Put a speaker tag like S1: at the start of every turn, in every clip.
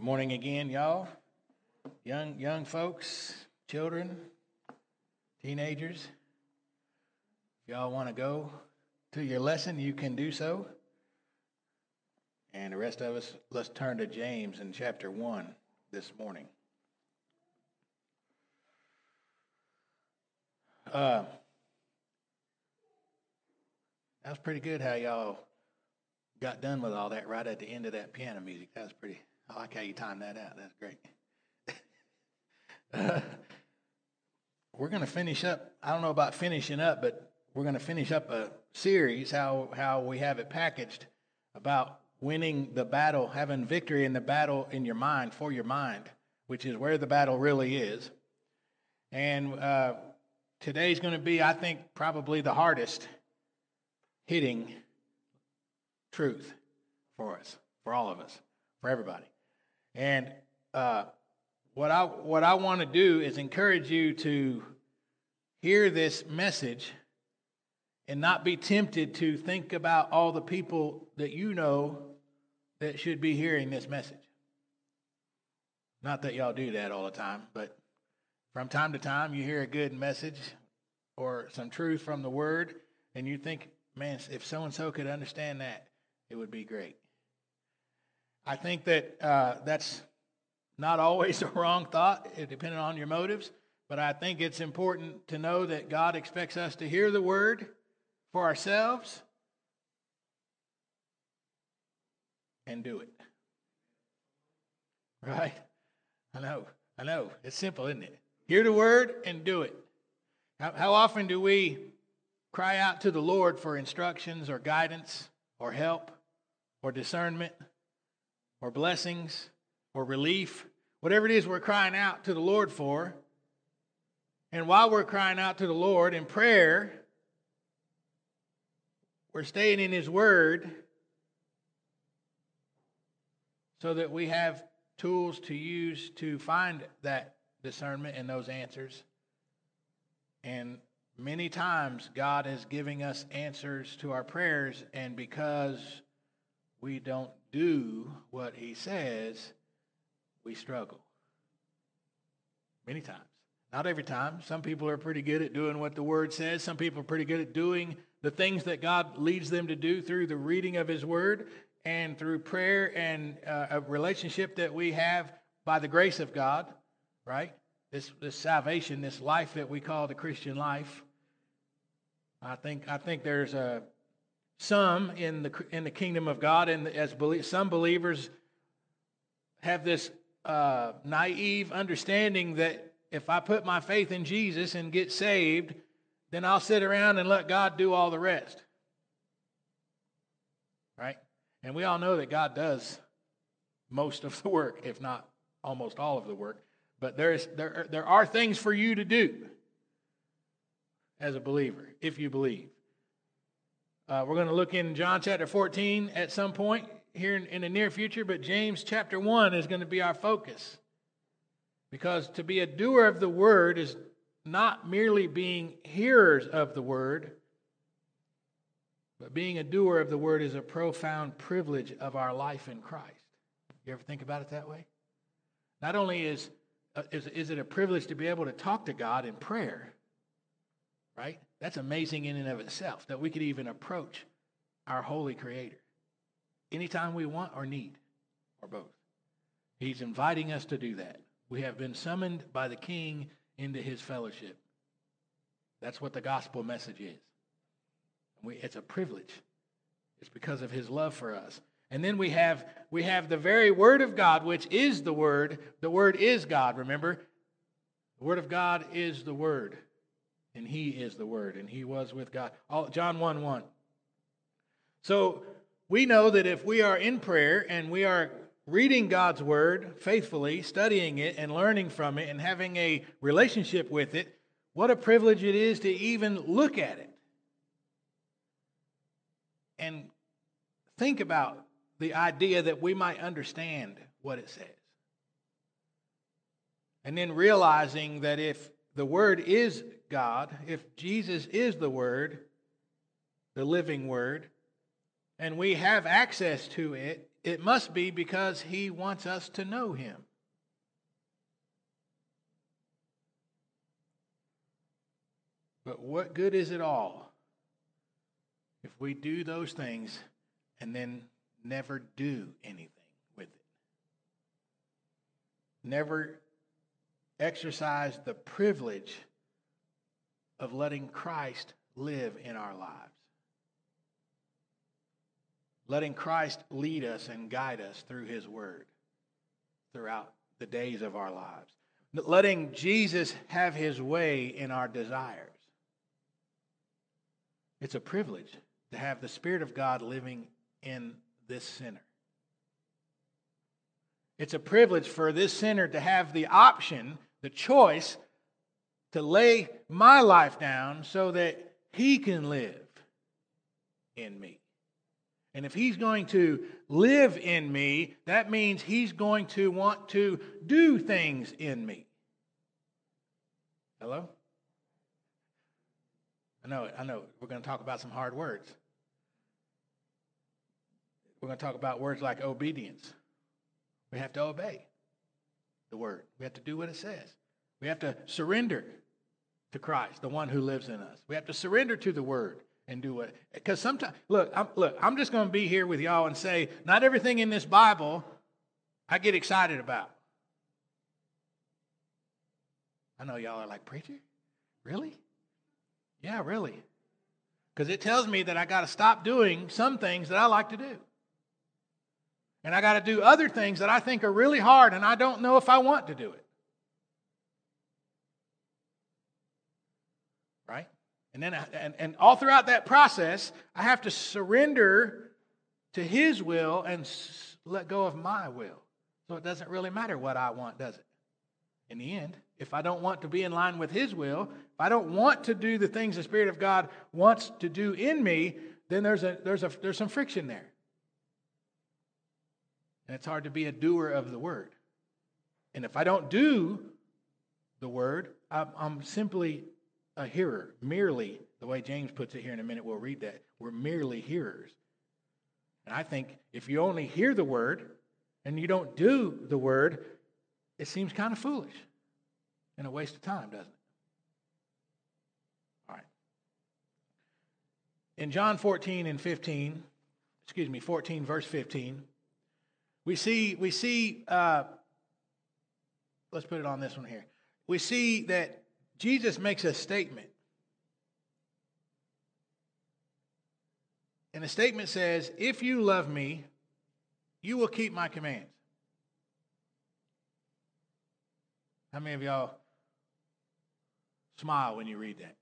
S1: morning again, y'all. Young folks, children, teenagers. If y'all want to go to your lesson, you can do so. And the rest of us, let's turn to James in chapter 1 this morning. That was pretty good how y'all got done with all that right at the end of that piano music. That was pretty, I like how you timed that out. That's great. We're going to finish up, I don't know about finishing up, but we're going to finish up a series, how we have it packaged, about winning the battle, having victory in the battle in your mind, for your mind, which is where the battle really is. And today's going to be, I think, probably the hardest hitting truth for us, for all of us, for everybody. And what I want to do is encourage you to hear this message and not be tempted to think about all the people that you know that should be hearing this message. Not that y'all do that all the time, but from time to time you hear a good message or some truth from the Word, and you think, man, if so-and-so could understand that, it would be great. I think that that's not always a wrong thought, depending on your motives, but I think it's important to know that God expects us to hear the Word for ourselves and do it. Right? I know. It's simple, isn't it? Hear the Word and do it. How often do we cry out to the Lord for instructions or guidance or help or discernment or blessings or relief? Whatever it is we're crying out to the Lord for. And while we're crying out to the Lord in prayer, we're staying in His Word so that we have tools to use to find that discernment and those answers. And many times God is giving us answers to our prayers, and because we don't do what He says, we struggle. Many times. Not every time. Some people are pretty good at doing what the Word says. Some people are pretty good at doing the things that God leads them to do through the reading of His Word and through prayer and a relationship that we have by the grace of God, right? This salvation, this life that we call the Christian life. I think there's some in the kingdom of God, and some believers have this naive understanding that if I put my faith in Jesus and get saved, then I'll sit around and let God do all the rest. Right? And we all know that God does most of the work, if not almost all of the work. But there are things for you to do as a believer, if you believe. We're going to look in John chapter 14 at some point here in the near future, but James chapter 1 is going to be our focus. Because to be a doer of the Word is not merely being hearers of the Word, but being a doer of the Word is a profound privilege of our life in Christ. You ever think about it that way? Not only is it a privilege to be able to talk to God in prayer, right? That's amazing in and of itself, that we could even approach our holy Creator anytime we want or need, or both. He's inviting us to do that. We have been summoned by the King into His fellowship. That's what the gospel message is. It's a privilege. It's because of His love for us. And then we have the very Word of God, which is the Word. The Word is God, remember? The Word of God is the Word. And He is the Word. And He was with God. John 1:1. So we know that if we are in prayer and we are reading God's Word faithfully, studying it and learning from it and having a relationship with it, what a privilege it is to even look at it and think about the idea that we might understand what it says. And then realizing that if the Word is God, if Jesus is the Word, the living Word, and we have access to it it must be because he wants us to know him. But what good is it all if we do those things and then never do anything with it? Never exercise the privilege of letting Christ live in our lives. Letting Christ lead us and guide us through his word throughout the days of our lives. Letting Jesus have his way in our desires. It's a privilege to have the Spirit of God living in this sinner. It's a privilege for this sinner to have the option, the choice, to lay my life down so that he can live in me. And if he's going to live in me, that means he's going to want to do things in me. Hello? I know. We're going to talk about some hard words. We're going to talk about words like obedience. We have to obey the word. We have to do what it says. We have to surrender to Christ, the one who lives in us. We have to surrender to the word and do it. Because sometimes, I'm just going to be here with y'all and say, not everything in this Bible I get excited about. I know y'all are like, preacher? Really? Yeah, really. Because it tells me that I got to stop doing some things that I like to do. And I got to do other things that I think are really hard and I don't know if I want to do it. Right? And then and all throughout that process, I have to surrender to his will and let go of my will. So it doesn't really matter what I want, does it? In the end, if I don't want to be in line with his will, if I don't want to do the things the Spirit of God wants to do in me, then there's some friction there. And it's hard to be a doer of the word. And if I don't do the word, I'm simply a hearer, merely, the way James puts it here in a minute, we'll read that. We're merely hearers. And I think if you only hear the word and you don't do the word, it seems kind of foolish and a waste of time, doesn't it? All right. In John 14 verse 15, we see, let's put it on this one here. We see that Jesus makes a statement. And the statement says, if you love me, you will keep my commands. How many of y'all smile when you read that?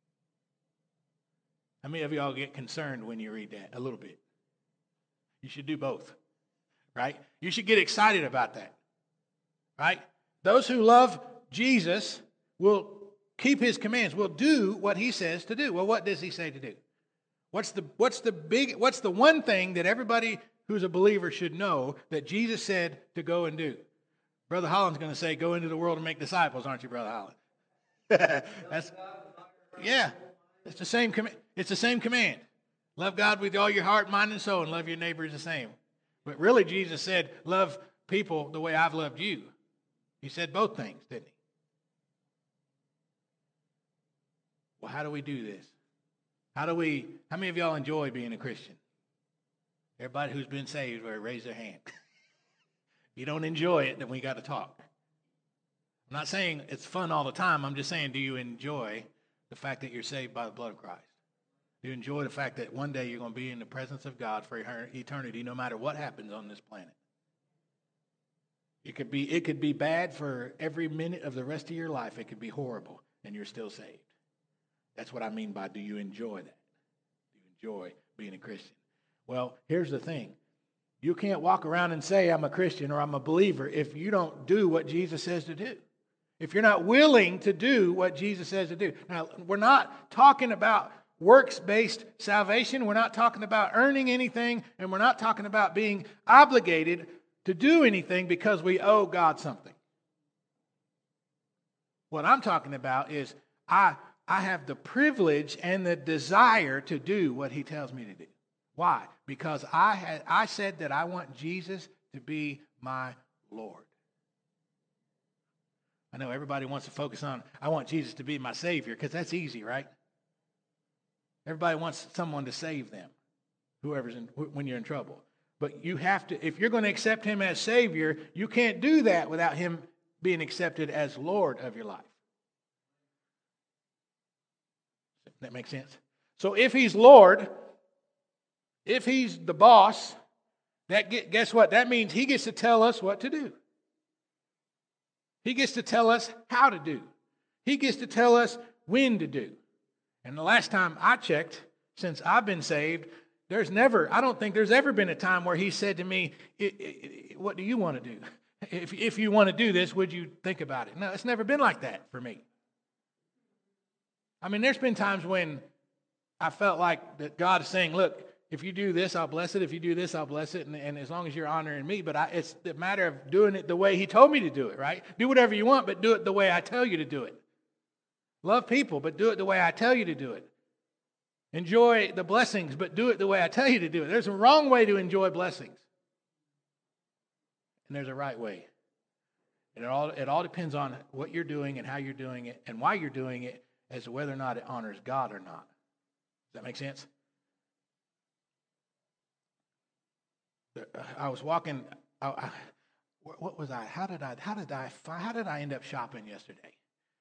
S1: How many of y'all get concerned when you read that? A little bit. You should do both, right? You should get excited about that, right? Those who love Jesus will keep his commands, will do what he says to do. Well, what does he say to do? What's the one thing that everybody who's a believer should know that Jesus said to go and do? Brother Holland's going to say, go into the world and make disciples, aren't you, Brother Holland? It's the same command. It's the same command. Love God with all your heart, mind, and soul, and love your neighbors the same. But really, Jesus said, love people the way I've loved you. He said both things, didn't he? Well, how do we do this? How many of y'all enjoy being a Christian? Everybody who's been saved, raise their hand. If you don't enjoy it, then we got to talk. I'm not saying it's fun all the time. I'm just saying, do you enjoy the fact that you're saved by the blood of Christ? Do you enjoy the fact that one day you're going to be in the presence of God for eternity, no matter what happens on this planet? It could be bad for every minute of the rest of your life. It could be horrible, and you're still saved. That's what I mean by, do you enjoy that? Do you enjoy being a Christian? Well, here's the thing. You can't walk around and say, I'm a Christian or I'm a believer if you don't do what Jesus says to do. If you're not willing to do what Jesus says to do. Now, we're not talking about works-based salvation. We're not talking about earning anything. And we're not talking about being obligated to do anything because we owe God something. What I'm talking about is I have the privilege and the desire to do what he tells me to do. Why? Because I said that I want Jesus to be my Lord. I know everybody wants to focus on, I want Jesus to be my Savior, because that's easy, right? Everybody wants someone to save them, when you're in trouble. But you have to, if you're going to accept him as Savior, you can't do that without him being accepted as Lord of your life. That makes sense? So if he's Lord, if he's the boss, guess what? That means he gets to tell us what to do. He gets to tell us how to do. He gets to tell us when to do. And the last time I checked, since I've been saved, I don't think there's ever been a time where he said to me, what do you want to do? If you want to do this, would you think about it? No, it's never been like that for me. I mean, there's been times when I felt like that God is saying, look, if you do this, I'll bless it. If you do this, I'll bless it. And as long as you're honoring me. But it's the matter of doing it the way he told me to do it, right? Do whatever you want, but do it the way I tell you to do it. Love people, but do it the way I tell you to do it. Enjoy the blessings, but do it the way I tell you to do it. There's a wrong way to enjoy blessings. And there's a right way. And it all depends on what you're doing and how you're doing it and why you're doing it as to whether or not it honors God or not. Does that make sense? I was walking. What was I? How did I end up shopping yesterday?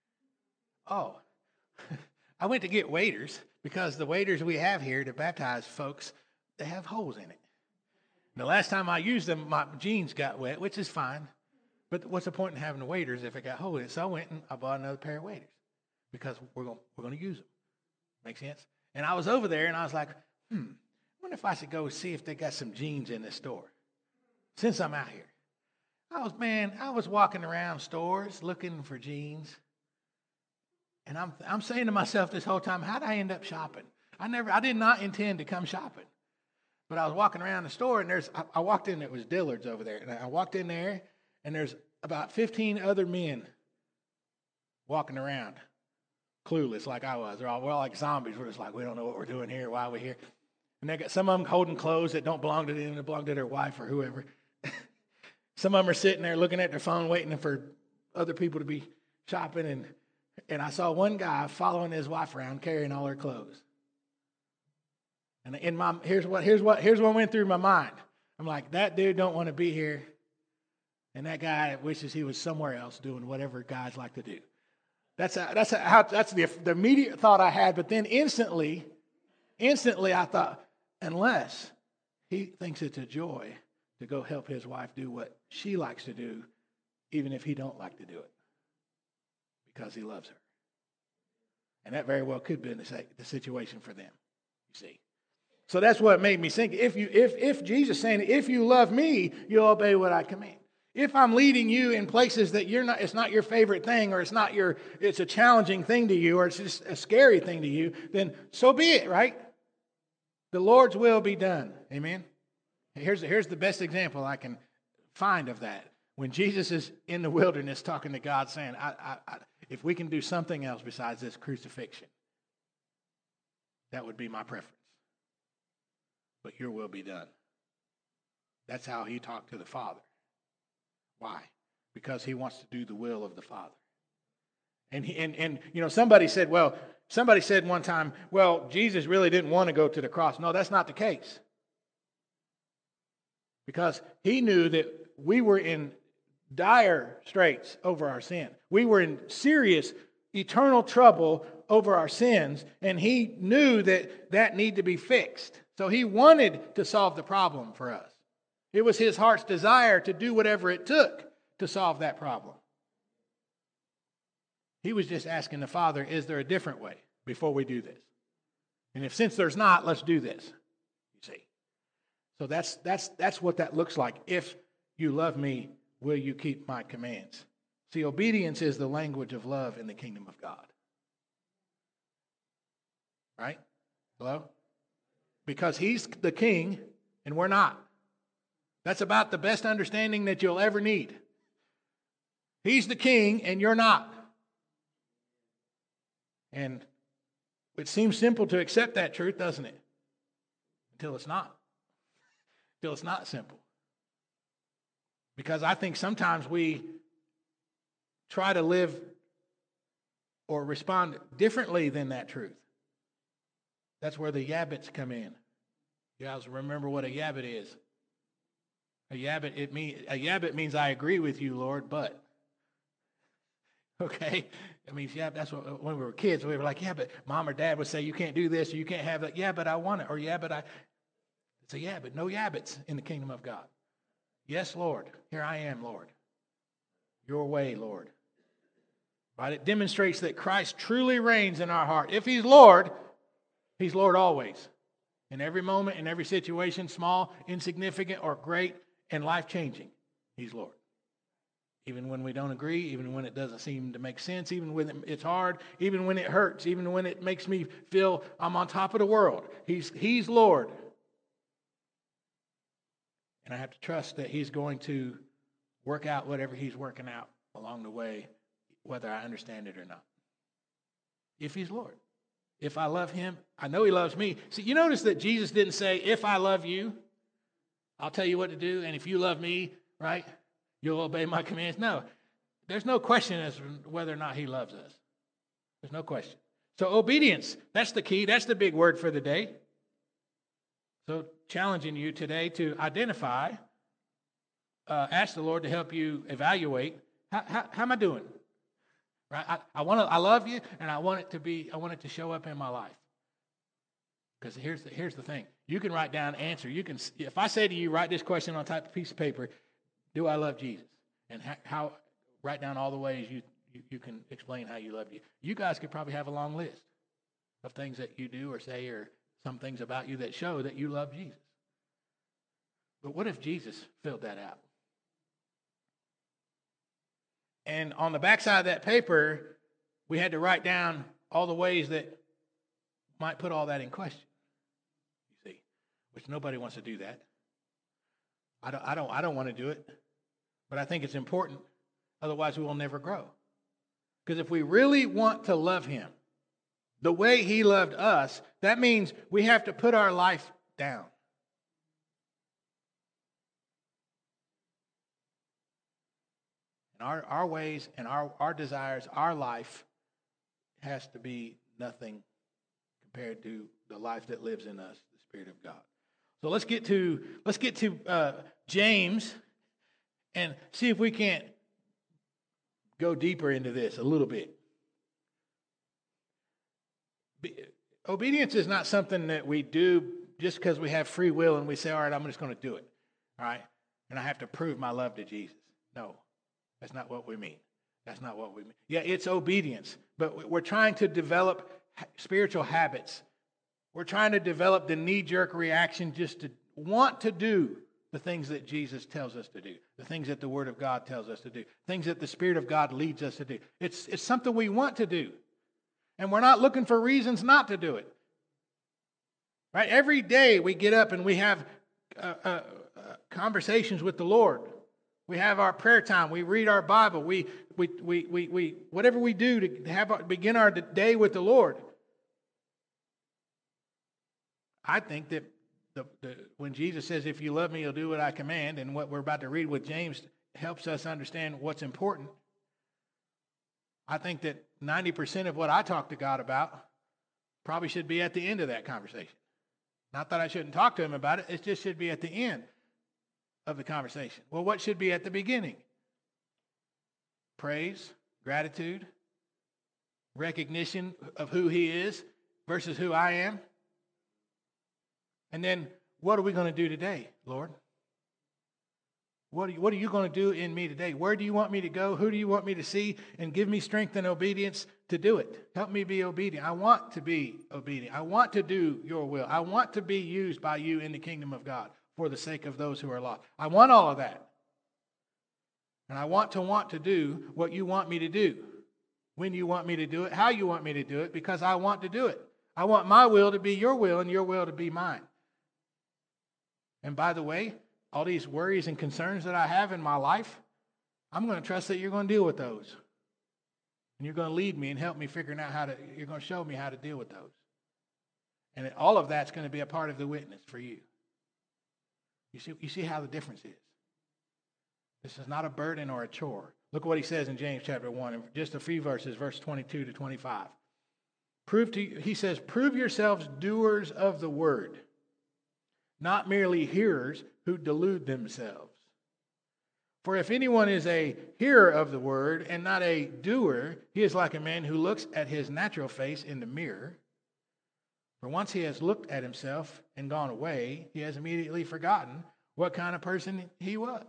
S1: Oh, I went to get waders because the waders we have here to baptize folks, they have holes in it. The last time I used them, my jeans got wet, which is fine. But what's the point in having the waders if it got holes in it? So I went and I bought another pair of waders because we're going to use them. Make sense? And I was over there and I was like, I wonder if I should go see if they got some jeans in this store since I'm out here. I was walking around stores looking for jeans. And I'm saying to myself this whole time, how did I end up shopping? I did not intend to come shopping. But I was walking around the store and I walked in, it was Dillard's over there. And I walked in there and there's about 15 other men walking around, clueless like I was. We're all like zombies. We're just like, we don't know what we're doing here. Why are we here? And they got some of them holding clothes that don't belong to them, that belong to their wife or whoever. Some of them are sitting there looking at their phone, waiting for other people to be shopping. And I saw one guy following his wife around, carrying all her clothes. And here's what went through my mind. I'm like, that dude don't want to be here, and that guy wishes he was somewhere else doing whatever guys like to do. That's the immediate thought I had. But then instantly I thought, unless he thinks it's a joy to go help his wife do what she likes to do, even if he don't like to do it, because he loves her. And that very well could be the situation for them, you see. So that's what made me think. If Jesus is saying, if you love me, you'll obey what I command. If I'm leading you in places that it's not your favorite thing, or it's a challenging thing to you, or it's just a scary thing to you, then so be it, right? The Lord's will be done. Amen. Here's the best example I can find of that. When Jesus is in the wilderness talking to God, saying, if we can do something else besides this crucifixion, that would be my preference. But your will be done. That's how he talked to the Father. Why? Because he wants to do the will of the Father. And somebody said one time, well, Jesus really didn't want to go to the cross. No, that's not the case. Because he knew that we were in dire straits over our sin. We were in serious, eternal trouble over our sins, and he knew that needed to be fixed. So he wanted to solve the problem for us. It was his heart's desire to do whatever it took to solve that problem. He was just asking the Father, is there a different way before we do this? And since there's not, let's do this. You see. So that's what that looks like. If you love me, will you keep my commands? See, obedience is the language of love in the kingdom of God. Right? Hello? Because he's the king and we're not. That's about the best understanding that you'll ever need. He's the king and you're not. And it seems simple to accept that truth, doesn't it? till it's not. Till it's not simple. Because I think sometimes we try to live or respond differently than that truth. That's where the yabbits come in. You guys remember what a yabbit is? A yabbit means I agree with you, Lord, but. Okay? I mean, yeah, that's what, when we were kids, we were like, yeah, but mom or dad would say, you can't do this, or you can't have that. Yeah, but I want it. Or yeah, but it's a yeah, but no yabbits in the kingdom of God. Yes, Lord. Here I am, Lord. Your way, Lord. Right? It demonstrates that Christ truly reigns in our heart. If He's Lord always. In every moment, in every situation, small, insignificant, or great, and life-changing, He's Lord. Even when we don't agree, even when it doesn't seem to make sense, even when it's hard, even when it hurts, even when it makes me feel I'm on top of the world, He's Lord. And I have to trust that He's going to work out whatever He's working out along the way, whether I understand it or not. If He's Lord. If I love Him, I know He loves me. See, you notice that Jesus didn't say, if I love you, I'll tell you what to do, and if you love me, right, you'll obey my commands. No, there's no question as to whether or not He loves us. There's no question. So obedience, that's the key. That's the big word for the day. So challenging you today to identify, ask the Lord to help you evaluate, how am I doing? Right? I love you, and I want it to show up in my life. Because here's the thing. You can write down answer. If I say to you, write this question on a type of piece of paper, do I love Jesus? And how write down all the ways you can explain how you love you. You guys could probably have a long list of things that you do or say, or some things about you that show that you love Jesus. But what if Jesus filled that out? And on the backside of that paper, we had to write down all the ways that might put all that in question. You see, which nobody wants to do that. I don't want to do it, but I think it's important. Otherwise, we will never grow. Because if we really want to love Him the way He loved us, that means we have to put our life down. And our ways and our desires, our life has to be nothing compared to the life that lives in us, the Spirit of God. So let's get to James and see if we can't go deeper into this a little bit. Obedience is not something that we do just because we have free will and we say, all right, I'm just going to do it. All right? And I have to prove my love to Jesus. No, that's not what we mean. That's not what we mean. Yeah, it's obedience, but we're trying to develop spiritual habits. We're trying to develop the knee-jerk reaction just to want to do the things that Jesus tells us to do, the things that the Word of God tells us to do, things that the Spirit of God leads us to do. It's something we want to do. And we're not looking for reasons not to do it. Right? Every day we get up and we have conversations with the Lord. We have our prayer time. We read our Bible. We whatever we do to begin our day with the Lord. I think that when Jesus says, if you love me, you'll do what I command, and what we're about to read with James helps us understand what's important. I think that 90% of what I talk to God about probably should be at the end of that conversation. Not that I shouldn't talk to Him about it. It just should be at the end of the conversation. Well, what should be at the beginning? Praise, gratitude, recognition of who He is versus who I am. And then, what are we going to do today, Lord? What are you going to do in me today? Where do you want me to go? Who do you want me to see? And give me strength and obedience to do it. Help me be obedient. I want to be obedient. I want to do your will. I want to be used by you in the kingdom of God for the sake of those who are lost. I want all of that. And I want to do what you want me to do. When you want me to do it, how you want me to do it, because I want to do it. I want my will to be your will and your will to be mine. And by the way, all these worries and concerns that I have in my life, I'm going to trust that you're going to deal with those. And you're going to lead me and help me figuring out you're going to show me how to deal with those. And all of that's going to be a part of the witness for you. You see how the difference is. This is not a burden or a chore. Look what he says in James chapter 1, in just a few verses, verse 22 to 25. He says, prove yourselves doers of the word, not merely hearers who delude themselves. For if anyone is a hearer of the word and not a doer, he is like a man who looks at his natural face in the mirror. For once he has looked at himself and gone away, he has immediately forgotten what kind of person he was.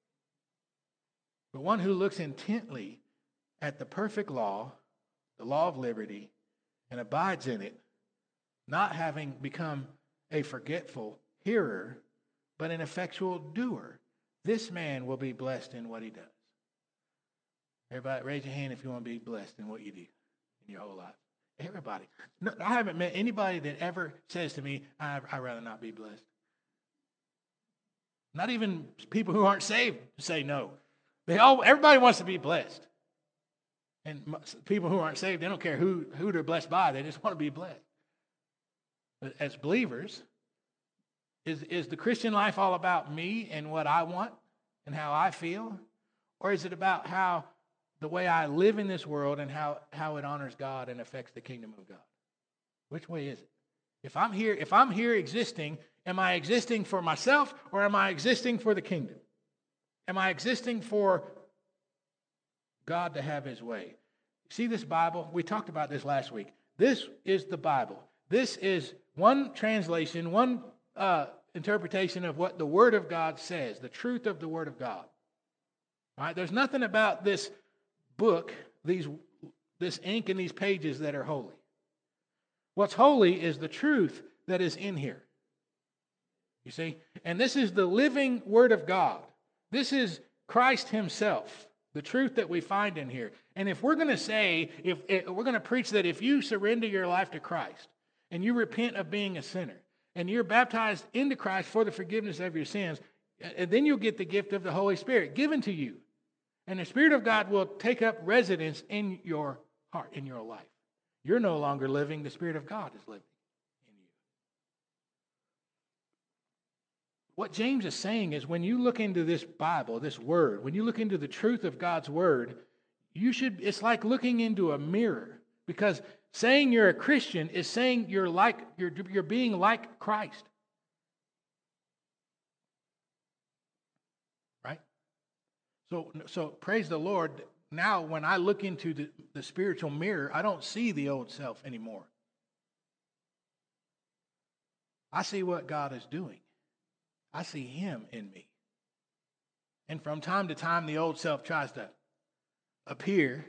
S1: But one who looks intently at the perfect law, the law of liberty, and abides in it, not having become a forgetful hearer, but an effectual doer, this man will be blessed in what he does. Everybody, raise your hand if you want to be blessed in what you do in your whole life. Everybody. No, I haven't met anybody that ever says to me, I'd rather not be blessed. Not even people who aren't saved say no. Everybody wants to be blessed. And people who aren't saved, they don't care who they're blessed by. They just want to be blessed. But as believers, is the Christian life all about me and what I want and how I feel? Or is it about how the way I live in this world and how it honors God and affects the kingdom of God? Which way is it? If I'm here existing, am I existing for myself or am I existing for the kingdom? Am I existing for God to have his way? See this Bible? We talked about this last week. This is the Bible. This is one translation, one interpretation of what the Word of God says, the truth of the Word of God. All right? There's nothing about this book, this ink and these pages that are holy. What's holy is the truth that is in here. You see? And this is the living Word of God. This is Christ himself, the truth that we find in here. And if we're going to say, if we're going to preach that if you surrender your life to Christ and you repent of being a sinner and you're baptized into Christ for the forgiveness of your sins, and then you'll get the gift of the Holy Spirit given to you. And the Spirit of God will take up residence in your heart, in your life. You're no longer living, the Spirit of God is living in you. What James is saying is when you look into this Bible, this Word, when you look into the truth of God's Word, it's like looking into a mirror, because saying you're a Christian is saying you're being like Christ. Right? So praise the Lord. Now when I look into the spiritual mirror, I don't see the old self anymore. I see what God is doing. I see him in me. And from time to time, the old self tries to appear.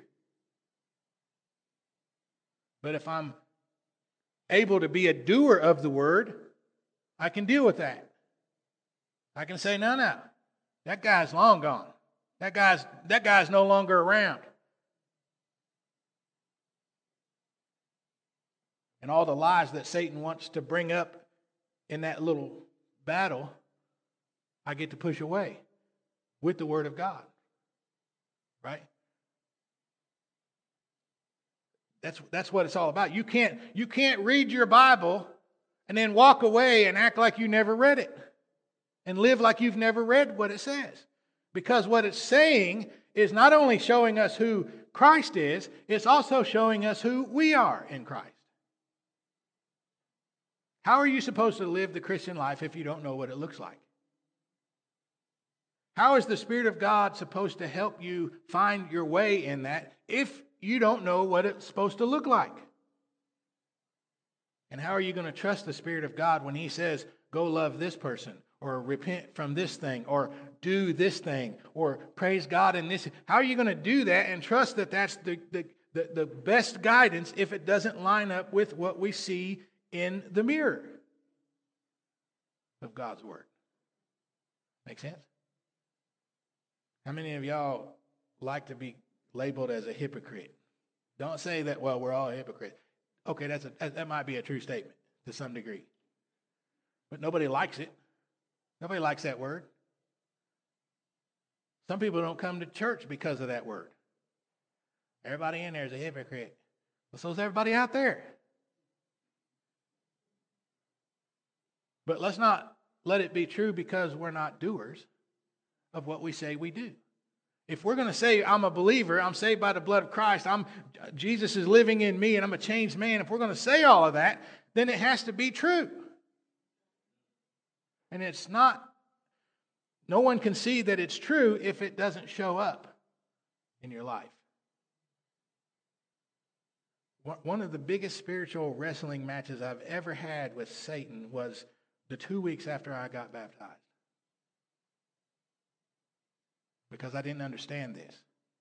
S1: But if I'm able to be a doer of the word, I can deal with that. I can say, no, that guy's long gone. That guy's no longer around. And all the lies that Satan wants to bring up in that little battle, I get to push away with the Word of God. Right? That's what it's all about. You can't read your Bible and then walk away and act like you never read it and live like you've never read what it says. Because what it's saying is not only showing us who Christ is, it's also showing us who we are in Christ. How are you supposed to live the Christian life if you don't know what it looks like? How is the Spirit of God supposed to help you find your way in that if you don't know what it's supposed to look like? And how are you going to trust the Spirit of God when he says, go love this person, or repent from this thing, or do this thing, or praise God in this? How are you going to do that and trust that that's the best guidance if it doesn't line up with what we see in the mirror of God's Word? Make sense? How many of y'all like to be labeled as a hypocrite? Don't say that, well, we're all hypocrites. Okay, that might be a true statement to some degree. But nobody likes it. Nobody likes that word. Some people don't come to church because of that word. Everybody in there is a hypocrite. Well, so is everybody out there. But let's not let it be true because we're not doers of what we say we do. If we're going to say, I'm a believer, I'm saved by the blood of Christ, Jesus is living in me, and I'm a changed man, if we're going to say all of that, then it has to be true. And it's not, no one can see that it's true if it doesn't show up in your life. One of the biggest spiritual wrestling matches I've ever had with Satan was the 2 weeks after I got baptized. Because I didn't understand this.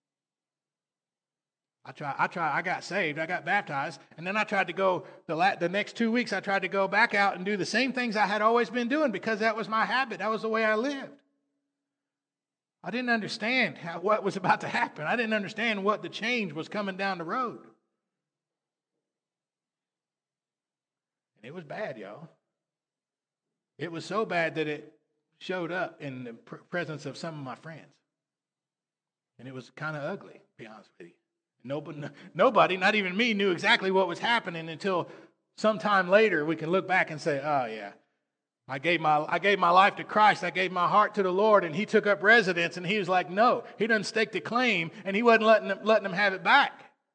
S1: I got saved, I got baptized, and then I tried to go, the next 2 weeks I tried to go back out and do the same things I had always been doing because that was my habit, that was the way I lived. I didn't understand what was about to happen. I didn't understand what the change was coming down the road. And it was bad, y'all. It was so bad that it showed up in the presence of some of my friends. And it was kind of ugly, to be honest with you. Nobody, not even me, knew exactly what was happening until sometime later we can look back and say, oh, yeah, I gave my life to Christ. I gave my heart to the Lord, and he took up residence, and he was like, no, he doesn't stake the claim, and he wasn't letting them have it back.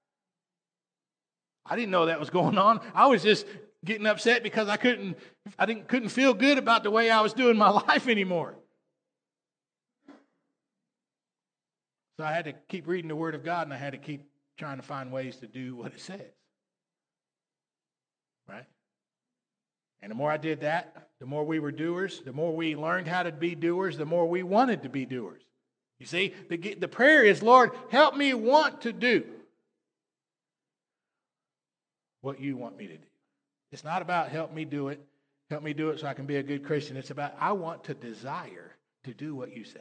S1: I didn't know that was going on. I was just getting upset because I couldn't feel good about the way I was doing my life anymore. So I had to keep reading the Word of God, and I had to keep trying to find ways to do what it says. Right? And the more I did that, the more we were doers, the more we learned how to be doers, the more we wanted to be doers. You see, the prayer is, Lord, help me want to do what you want me to do. It's not about help me do it so I can be a good Christian. It's about I want to desire to do what you say.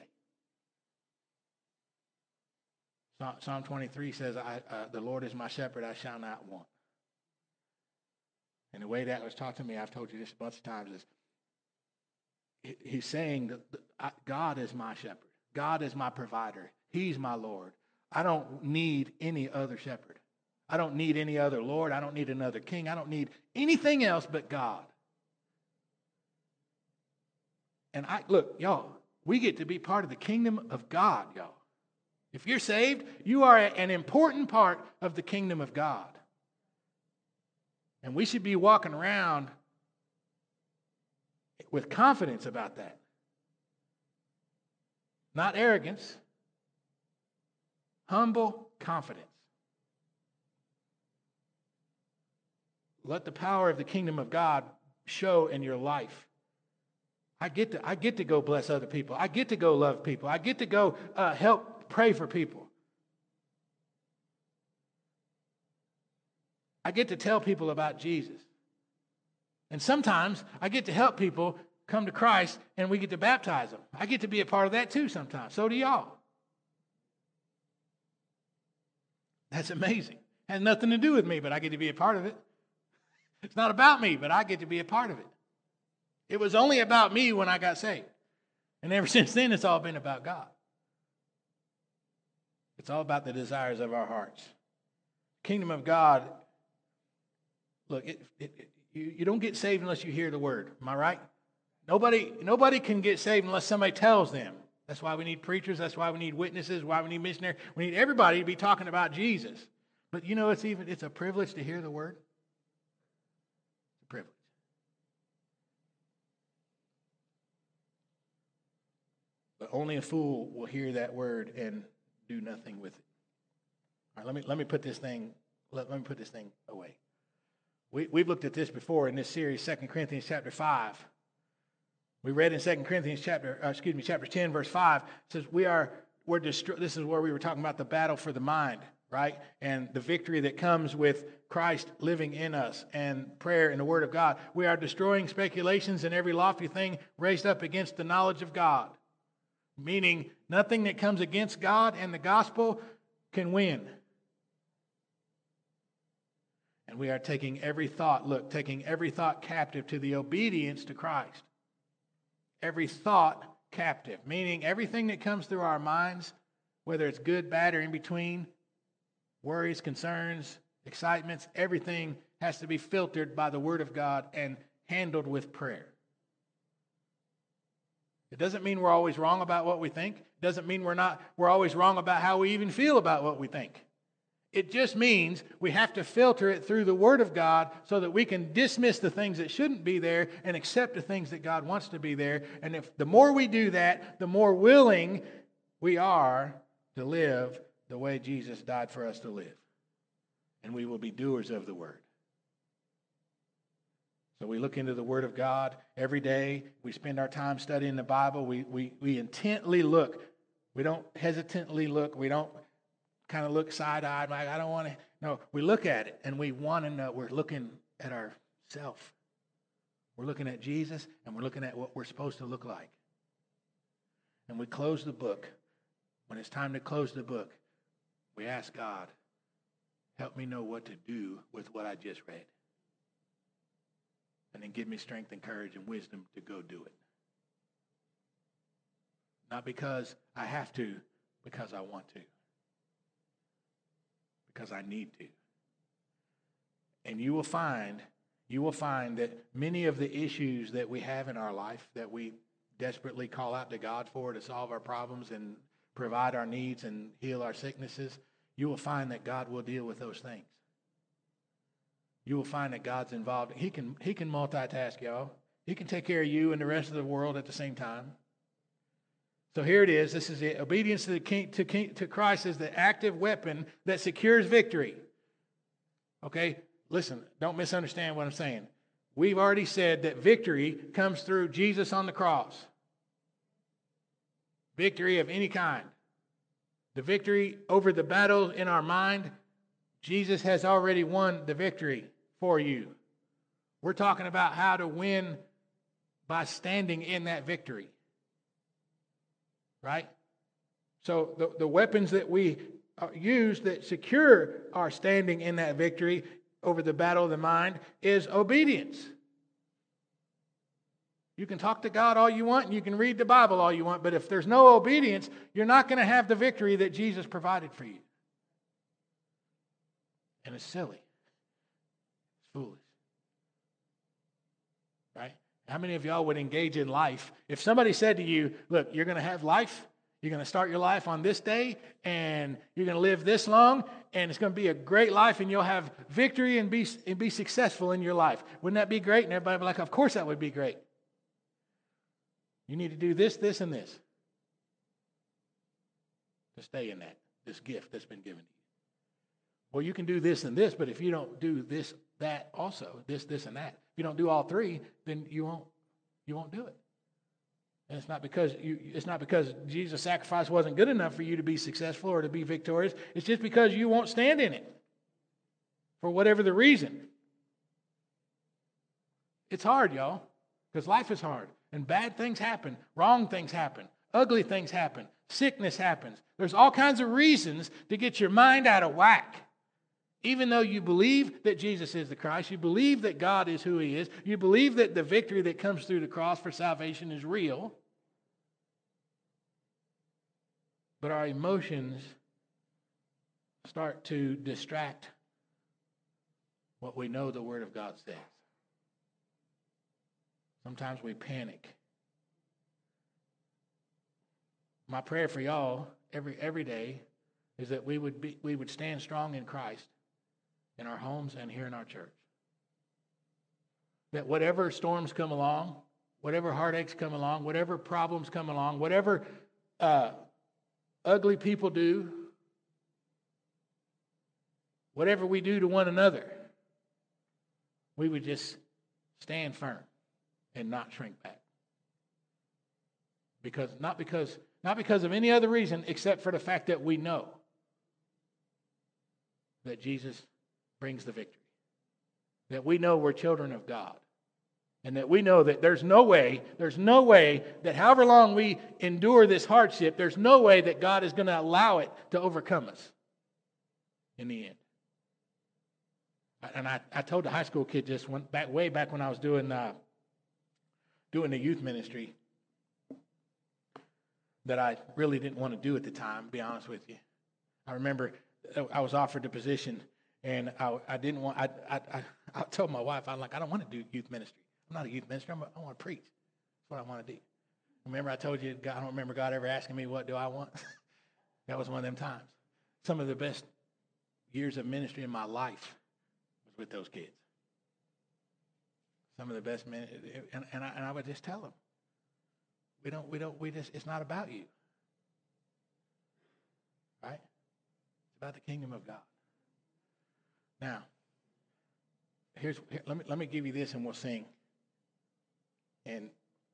S1: Psalm 23 says, the Lord is my shepherd, I shall not want. And the way that was taught to me, I've told you this a bunch of times, is he's saying that God is my shepherd. God is my provider. He's my Lord. I don't need any other shepherd. I don't need any other Lord. I don't need another king. I don't need anything else but God. And look, y'all, we get to be part of the kingdom of God, y'all. If you're saved, you are an important part of the kingdom of God. And we should be walking around with confidence about that. Not arrogance, humble confidence. Let the power of the kingdom of God show in your life. I get to go bless other people. I get to go love people. I get to go help pray for people. I get to tell people about Jesus. And sometimes I get to help people come to Christ and we get to baptize them. I get to be a part of that too sometimes. So do y'all. That's amazing. Has nothing to do with me, but I get to be a part of it. It's not about me, but I get to be a part of it. It was only about me when I got saved. And ever since then, it's all been about God. It's all about the desires of our hearts. Kingdom of God, look, you don't get saved unless you hear the word. Am I right? Nobody can get saved unless somebody tells them. That's why we need preachers. That's why we need witnesses. Why we need missionaries. We need everybody to be talking about Jesus. But you know, it's a privilege to hear the word. It's a privilege. But only a fool will hear that word and do nothing with it. All right, let me put this thing. Let me put this thing away. We've looked at this before in this series, 2 Corinthians chapter 5. We read in 2 Corinthians chapter 10, verse 5. It says this is where we were talking about the battle for the mind, right? And the victory that comes with Christ living in us and prayer and the word of God. We are destroying speculations and every lofty thing raised up against the knowledge of God. Meaning nothing that comes against God and the gospel can win. And we are taking every thought captive to the obedience to Christ. Every thought captive, meaning everything that comes through our minds, whether it's good, bad, or in between, worries, concerns, excitements, everything has to be filtered by the Word of God and handled with prayer. It doesn't mean we're always wrong about what we think. It doesn't mean we're always wrong about how we even feel about what we think. It just means we have to filter it through the Word of God so that we can dismiss the things that shouldn't be there and accept the things that God wants to be there. And if the more we do that, the more willing we are to live the way Jesus died for us to live. And we will be doers of the Word. So we look into the Word of God every day. We spend our time studying the Bible. We intently look. We don't hesitantly look. We don't kind of look side-eyed, like, I don't want to. No, we look at it, and we want to know. We're looking at ourselves. We're looking at Jesus, and we're looking at what we're supposed to look like. And we close the book. When it's time to close the book, we ask God, help me know what to do with what I just read. And then give me strength and courage and wisdom to go do it. Not because I have to, because I want to. Because I need to. And you will find that many of the issues that we have in our life that we desperately call out to God for to solve our problems and provide our needs and heal our sicknesses, you will find that God will deal with those things. You will find that God's involved. He can multitask, y'all. He can take care of you and the rest of the world at the same time. So here it is. This is it. Obedience to Christ is the active weapon that secures victory. Okay? Listen, don't misunderstand what I'm saying. We've already said that victory comes through Jesus on the cross. Victory of any kind. The victory over the battle in our mind, Jesus has already won the victory for you. We're talking about how to win by standing in that victory. Right? So the weapons that we use that secure our standing in that victory over the battle of the mind is obedience. You can talk to God all you want and you can read the Bible all you want, but if there's no obedience, you're not going to have the victory that Jesus provided for you. And it's silly. It's foolish. Right? How many of y'all would engage in life? If somebody said to you, look, you're going to have life, you're going to start your life on this day, and you're going to live this long, and it's going to be a great life, and you'll have victory and be successful in your life. Wouldn't that be great? And everybody would be like, of course that would be great. You need to do this, this, and this to stay in this gift that's been given to you. Well, you can do this and this, but if you don't do this, that also, this, and that, if you don't do all three, then you won't do it. And it's not because Jesus' sacrifice wasn't good enough for you to be successful or to be victorious. It's just because you won't stand in it for whatever the reason. It's hard, y'all, because life is hard. And bad things happen. Wrong things happen. Ugly things happen. Sickness happens. There's all kinds of reasons to get your mind out of whack. Even though you believe that Jesus is the Christ, you believe that God is who He is, you believe that the victory that comes through the cross for salvation is real, but our emotions start to distract what we know the Word of God says. Sometimes we panic. My prayer for y'all every day is that we would stand strong in Christ in our homes and here in our church. That whatever storms come along, whatever heartaches come along, whatever problems come along, whatever ugly people do, whatever we do to one another, we would just stand firm and not shrink back. Not because of any other reason except for the fact that we know that Jesus brings the victory. That we know we're children of God. And that we know that there's no way that however long we endure this hardship, there's no way that God is going to allow it to overcome us in the end. And I told the high school kid just way back when I was doing the youth ministry that I really didn't want to do at the time, to be honest with you. I remember I was offered the position, and I didn't want. I told my wife, I'm like, I don't want to do youth ministry. I'm not a youth minister. I want to preach. That's what I want to do. Remember I told you, I don't remember God ever asking me, what do I want? That was one of them times. Some of the best years of ministry in my life was with those kids. Some of the best men, and I would just tell them, it's not about you. Right? It's about the kingdom of God. Now, let me give you this and we'll sing. And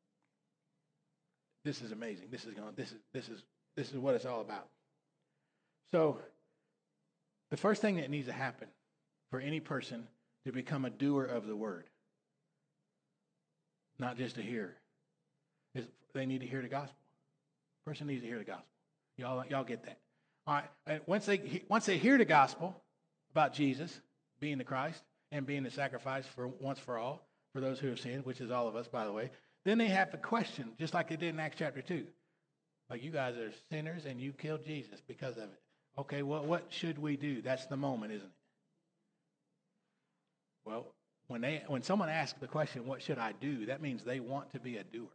S1: this is amazing. This is what it's all about. So, the first thing that needs to happen for any person to become a doer of the word, not just a hearer, is they need to hear the gospel. Person needs to hear the gospel. Y'all get that? All right. And once they hear the gospel about Jesus being the Christ and being the sacrifice for once for all for those who have sinned, which is all of us, by the way, then they have to question, just like they did in Acts chapter 2. Like, you guys are sinners and you killed Jesus because of it. Okay, well, what should we do? That's the moment, isn't it? Well, when someone asks the question, what should I do? That means they want to be a doer.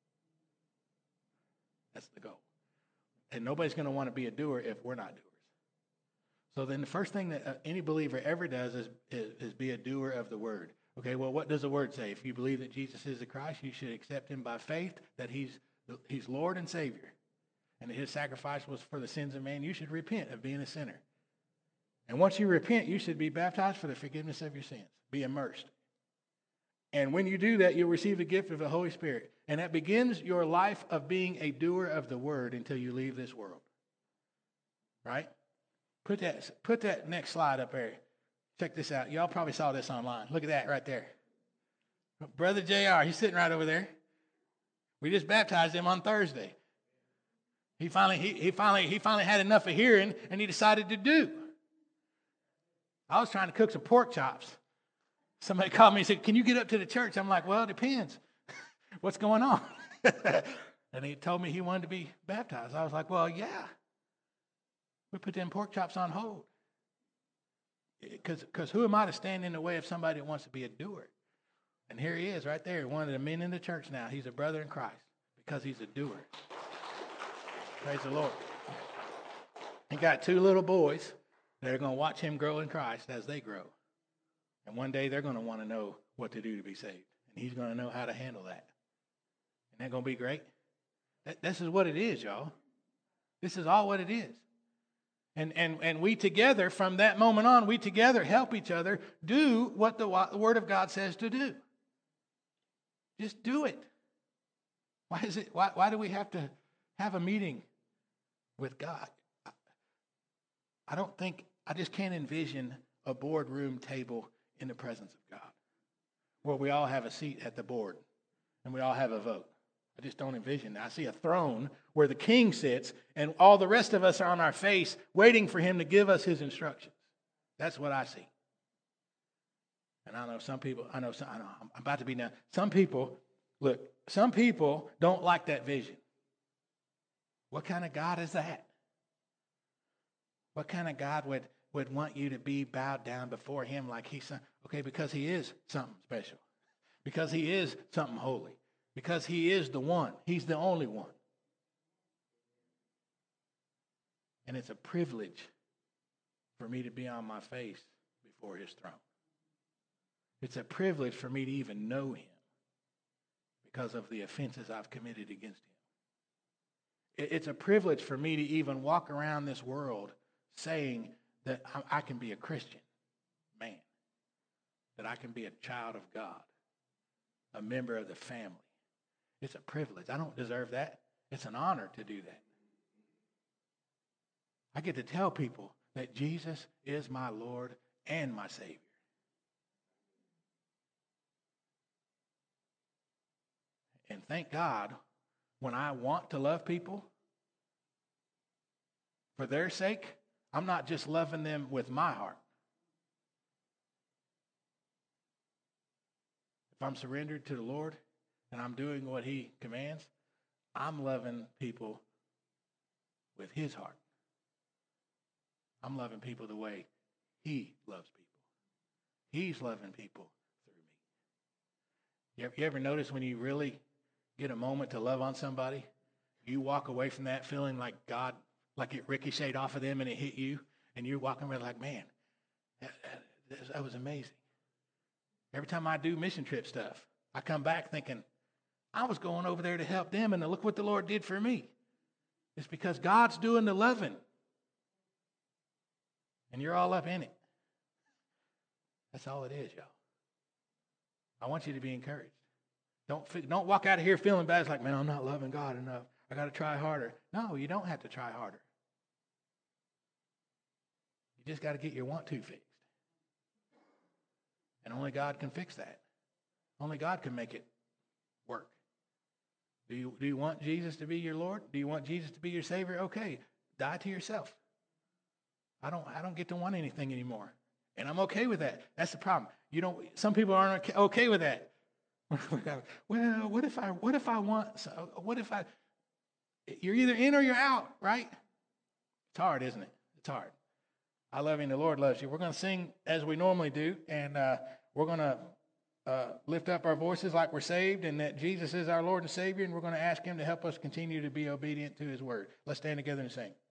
S1: That's the goal. And nobody's going to want to be a doer if we're not doers. So then the first thing that any believer ever does is be a doer of the word. Okay, well, what does the word say? If you believe that Jesus is the Christ, you should accept him by faith, that he's Lord and Savior, and that his sacrifice was for the sins of man. You should repent of being a sinner. And once you repent, you should be baptized for the forgiveness of your sins. Be immersed. And when you do that, you'll receive the gift of the Holy Spirit. And that begins your life of being a doer of the word until you leave this world. Right? Put that next slide up there. Check this out. Y'all probably saw this online. Look at that right there. Brother JR, he's sitting right over there. We just baptized him on Thursday. He finally had enough of hearing, and he decided to do. I was trying to cook some pork chops. Somebody called me and said, "Can you get up to the church?" I'm like, "Well, it depends. What's going on?" And he told me he wanted to be baptized. I was like, "Well, yeah. We put them pork chops on hold. Because who am I to stand in the way of somebody that wants to be a doer?" And here he is right there, one of the men in the church now. He's a brother in Christ because he's a doer. Praise the Lord. He got 2 little boys that are going to watch him grow in Christ as they grow. And one day they're going to want to know what to do to be saved. And he's going to know how to handle that. Isn't that going to be great? This is what it is, y'all. This is all what it is. And we together, from that moment on, we together help each other do what the Word of God says to do. Just do it. Why do we have to have a meeting with God? I just can't envision a boardroom table in the presence of God where we all have a seat at the board and we all have a vote. I just don't envision that. I see a throne where the king sits and all the rest of us are on our face waiting for him to give us his instructions. That's what I see. And I know some people, I'm about to be now. Some people don't like that vision. What kind of God is that? What kind of God would want you to be bowed down before him like he's okay, because he is something special. Because he is something holy. Because he is the one. He's the only one. And it's a privilege for me to be on my face before his throne. It's a privilege for me to even know him because of the offenses I've committed against him. It's a privilege for me to even walk around this world saying that I can be a Christian man, that I can be a child of God, a member of the family. It's a privilege. I don't deserve that. It's an honor to do that. I get to tell people that Jesus is my Lord and my Savior. And thank God, when I want to love people for their sake, I'm not just loving them with my heart. If I'm surrendered to the Lord and I'm doing what he commands, I'm loving people with his heart. I'm loving people the way he loves people. He's loving people through me. You ever notice when you really get a moment to love on somebody, you walk away from that feeling like God, like it ricocheted off of them and it hit you, and you're walking around like, man, that was amazing. Every time I do mission trip stuff, I come back thinking, I was going over there to help them, and look what the Lord did for me. It's because God's doing the loving, and you're all up in it. That's all it is, y'all. I want you to be encouraged. Don't walk out of here feeling bad. It's like, man, I'm not loving God enough. I got to try harder. No, you don't have to try harder. You just got to get your want to fixed. And only God can fix that. Only God can make it work. Do you want Jesus to be your Lord? Do you want Jesus to be your Savior? Okay, die to yourself. I don't get to want anything anymore. And I'm okay with that. That's the problem. Some people aren't okay with that. Well, what if I want, you're either in or you're out, right? It's hard, isn't it? It's hard. I love you and the Lord loves you. We're going to sing as we normally do, and we're going to lift up our voices like we're saved and that Jesus is our Lord and Savior, and we're going to ask him to help us continue to be obedient to his word. Let's stand together and sing.